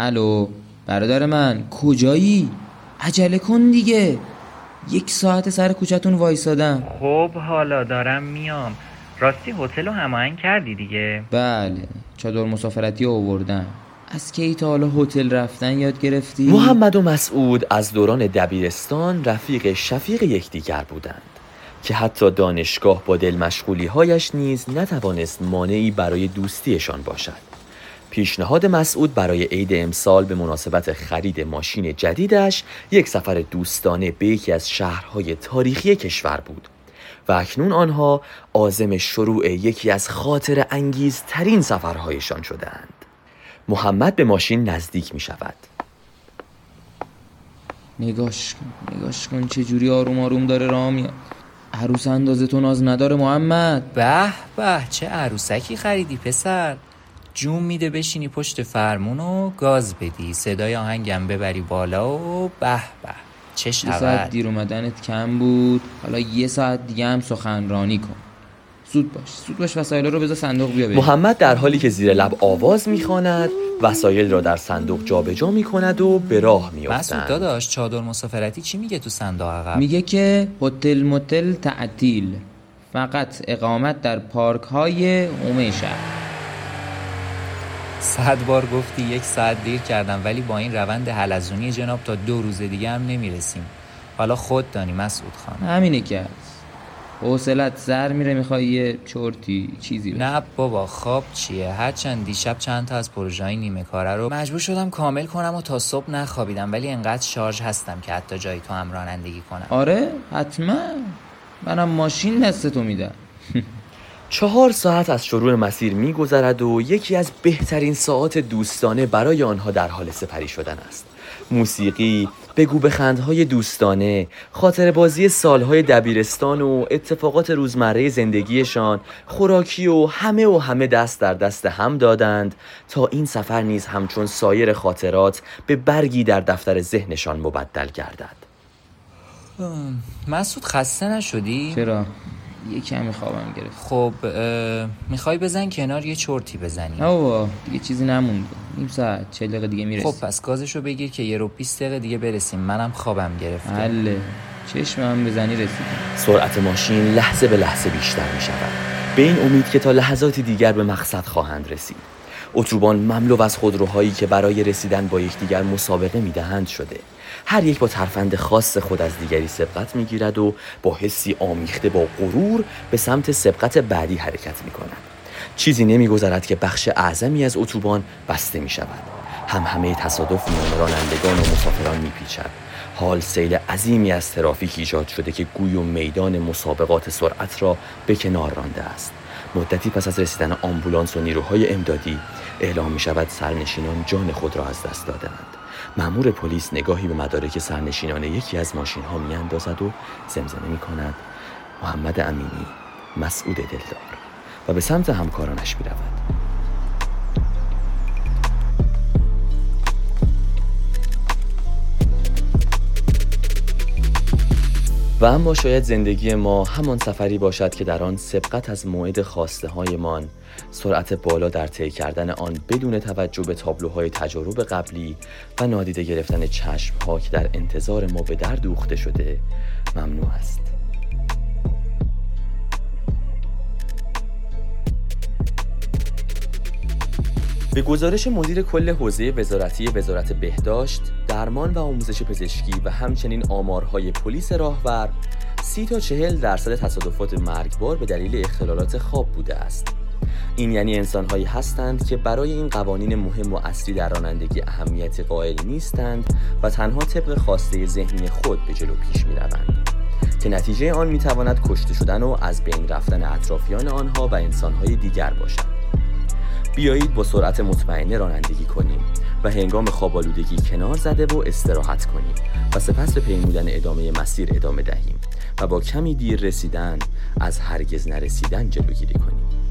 الو برادر من، کجایی؟ عجله کن دیگه، 1 ساعت سر کوچه‌تون وایسادم. خب حالا دارم میام. راستی هتل رو هماهنگ کردی دیگه؟ بله، چادر مسافرتی آوردم. از کی تا حالا هتل رفتن یاد گرفتی؟ محمد و مسعود از دوران دبیرستان رفیق شفیق یکدیگر بودند که حتی دانشگاه با دل مشغولی هایش نیز نتوانست مانعی برای دوستیشان باشد. پیشنهاد مسعود برای عید امسال به مناسبت خرید ماشین جدیدش یک سفر دوستانه به یکی از شهرهای تاریخی کشور بود و اکنون آنها عازم شروع یکی از خاطر انگیزترین سفرهایشان شدند. محمد به ماشین نزدیک می شود. نگاش کن چه جوری آروم آروم داره راه میاد. عروس اندازه تو ناز نداره محمد. به به، چه عروسکی خریدی پسر. جون میده بشینی پشت فرمون و گاز بدی، صدای آهنگم ببری بالا و به به چه شود. 1 ساعت دیر اومدنت کم بود، حالا 1 ساعت دیگه هم سخنرانی کن. زود باش وسایل رو بذار صندوق بیا بریم. محمد در حالی که زیر لب آواز میخواند وسایل را در صندوق جابجا میکند و به راه میافتند. مسعود داداش، چادر مسافرتی چی میگه تو صندوق عقب؟ میگه که هتل متل تعطیل، فقط اقامت در پارک های حومه شهر. 100 بار گفتی 1 ساعت دیر کردم، ولی با این روند حلزونی جناب تا 2 روز دیگه هم نمیرسیم. حالا خود دانی مسعود خان. همینه که هست، حوصلت سر میره، میخوای یه چرتی چیزی بشه. نه بابا، خواب چیه؟ هرچند دیشب چند تا از پروژه‌های نیمه کاره رو مجبور شدم کامل کنم و تا صبح نخوابیدم، ولی انقدر شارژ هستم که حتی جای تو هم رانندگی کنم. آره حتما، منم ماشین دست تو میدم. 4 ساعت از شروع مسیر می‌گذرد و یکی از بهترین ساعات دوستانه برای آنها در حال سپری شدن است. موسیقی، بگو بخندهای دوستانه، خاطر بازی سالهای دبیرستان و اتفاقات روزمره زندگیشان، خوراکی و همه دست در دست هم دادند تا این سفر نیز همچون سایر خاطرات به برگی در دفتر ذهنشان مبدل گردد. مسعود خسته نشدی؟ چرا؟ یه کمی خوابم گرفت. خب میخوای بزن کنار یه چرتی بزنی؟ نه بابا، دیگه چیزی نمونده، 1 ساعت 40 دقیقه دیگه میرسیم. خب پس گازشو بگیر که 1 رو 20 دقیقه دیگه برسیم، منم خوابم گرفته. حله، چشمم بزنی رسیدیم. سرعت ماشین لحظه به لحظه بیشتر می شود، به این امید که تا لحظاتی دیگر به مقصد خواهند رسید. اتوبان مملو از خودروهایی که برای رسیدن با یکدیگر مسابقه می‌دهند شده. هر یک با ترفند خاص خود از دیگری سبقت می‌گیرد و با حسی آمیخته با غرور به سمت سبقت بعدی حرکت می‌کند. چیزی نمی‌گذرد که بخش اعظمی از اتوبان بسته می‌شود. همه تصادف میان رانندگان و مسافران می‌پیچد. حال سیل عظیمی از ترافیک ایجاد شده که گوی و میدان مسابقات سرعت را به کنار رانده است. مدتی پس از رسیدن آمبولانس و نیروهای امدادی اعلام می شود سرنشینان جان خود را از دست دادند. مأمور پلیس نگاهی به مدارک سرنشینان یکی از ماشین ها می اندازد و زمزمه می کند محمد امینی، مسعود دلدار، و به سمت همکارانش می رود. و اما شاید زندگی ما همان سفری باشد که در آن سبقت از موعد خواسته هایمان، سرعت بالا در طی کردن آن بدون توجه به تابلوهای تجارب قبلی و نادیده گرفتن چشم ها که در انتظار ما به در دوخته شده ممنوع است. به گزارش مدیر کل حوزه وزارتی وزارت بهداشت، درمان و آموزش پزشکی و همچنین آمارهای پلیس راهور، 30 تا 40% تصادفات مرگبار به دلیل اختلالات خواب بوده است. این یعنی انسان‌هایی هستند که برای این قوانین مهم و اصلی در رانندگی اهمیتی قائل نیستند و تنها طبق خواسته ذهنی خود به جلو پیش می‌روند که نتیجه آن می‌تواند کشته شدن و از بین رفتن اطرافیان آنها و انسان‌های دیگر باشد. بیایید با سرعت مطمئنه رانندگی کنیم و هنگام خواب‌آلودگی کنار زده و استراحت کنیم و سپس به پیمودن ادامه مسیر ادامه دهیم و با کمی دیر رسیدن از هرگز نرسیدن جلوگیری کنیم.